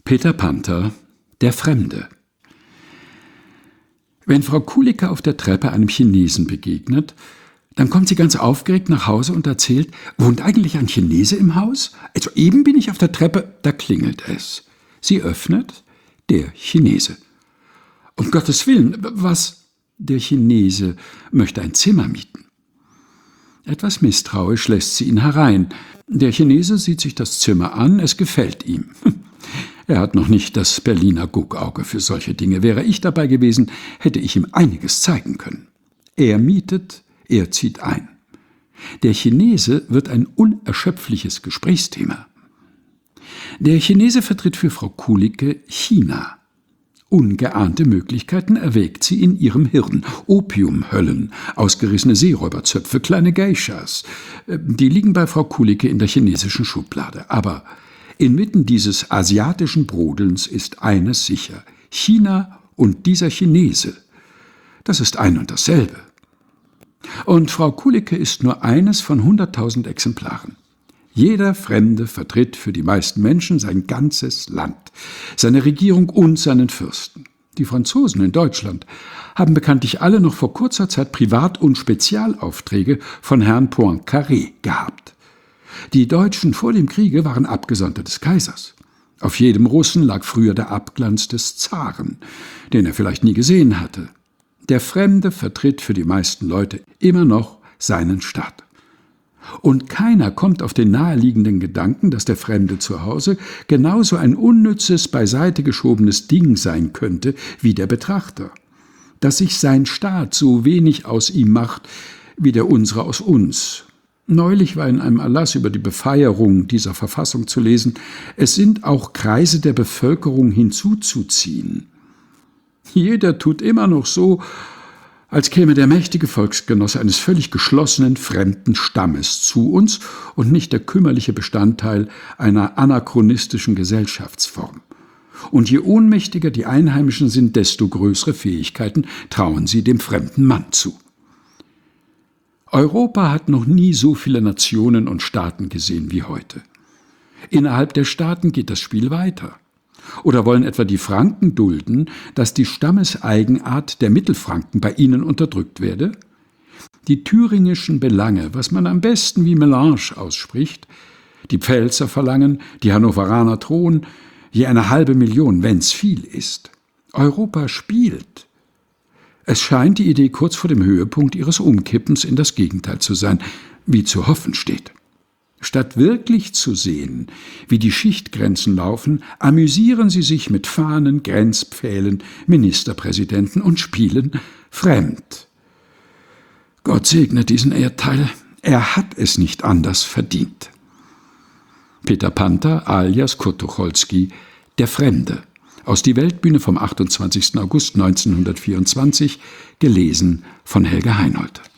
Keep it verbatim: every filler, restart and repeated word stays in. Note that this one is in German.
Peter Panther, der Fremde. Wenn Frau Kulicke auf der Treppe einem Chinesen begegnet, dann kommt sie ganz aufgeregt nach Hause und erzählt, wohnt eigentlich ein Chinese im Haus? Also eben bin ich auf der Treppe, da klingelt es. Sie öffnet, der Chinese. Um Gottes Willen, was? Der Chinese möchte ein Zimmer mieten. Etwas misstrauisch lässt sie ihn herein. Der Chinese sieht sich das Zimmer an, es gefällt ihm. Er hat noch nicht das Berliner Guckauge für solche Dinge. Wäre ich dabei gewesen, hätte ich ihm einiges zeigen können. Er mietet, er zieht ein. Der Chinese wird ein unerschöpfliches Gesprächsthema. Der Chinese vertritt für Frau Kulicke China. Ungeahnte Möglichkeiten erwägt sie in ihrem Hirn. Opiumhöllen, ausgerissene Seeräuberzöpfe, kleine Geishas. Die liegen bei Frau Kulicke in der chinesischen Schublade. Aber inmitten dieses asiatischen Brodelns ist eines sicher: China und dieser Chinese. Das ist ein und dasselbe. Und Frau Kulicke ist nur eines von hunderttausend Exemplaren. Jeder Fremde vertritt für die meisten Menschen sein ganzes Land, seine Regierung und seinen Fürsten. Die Franzosen in Deutschland haben bekanntlich alle noch vor kurzer Zeit Privat- und Spezialaufträge von Herrn Poincaré gehabt. Die Deutschen vor dem Kriege waren Abgesandte des Kaisers. Auf jedem Russen lag früher der Abglanz des Zaren, den er vielleicht nie gesehen hatte. Der Fremde vertritt für die meisten Leute immer noch seinen Staat. Und keiner kommt auf den naheliegenden Gedanken, dass der Fremde zu Hause genauso ein unnützes, beiseite geschobenes Ding sein könnte wie der Betrachter. Dass sich sein Staat so wenig aus ihm macht, wie der unsere aus uns. Neulich war in einem Erlass über die Befeierung dieser Verfassung zu lesen, es sind auch Kreise der Bevölkerung hinzuzuziehen. Jeder tut immer noch so, als käme der mächtige Volksgenosse eines völlig geschlossenen, fremden Stammes zu uns und nicht der kümmerliche Bestandteil einer anachronistischen Gesellschaftsform. Und je ohnmächtiger die Einheimischen sind, desto größere Fähigkeiten trauen sie dem fremden Mann zu. Europa hat noch nie so viele Nationen und Staaten gesehen wie heute. Innerhalb der Staaten geht das Spiel weiter. Oder wollen etwa die Franken dulden, dass die Stammeseigenart der Mittelfranken bei ihnen unterdrückt werde? Die thüringischen Belange, was man am besten wie Melange ausspricht, die Pfälzer verlangen, die Hannoveraner drohen, je eine halbe Million, wenn's viel ist. Europa spielt. Es scheint die Idee kurz vor dem Höhepunkt ihres Umkippens in das Gegenteil zu sein, wie zu hoffen steht. Statt wirklich zu sehen, wie die Schichtgrenzen laufen, amüsieren sie sich mit Fahnen, Grenzpfählen, Ministerpräsidenten und spielen fremd. Gott segne diesen Erdteil, er hat es nicht anders verdient. Peter Panther alias Kurt Tucholsky, der Fremde, aus Die Weltbühne vom achtundzwanzigsten August neunzehnhundertvierundzwanzig, gelesen von Helga Heinold.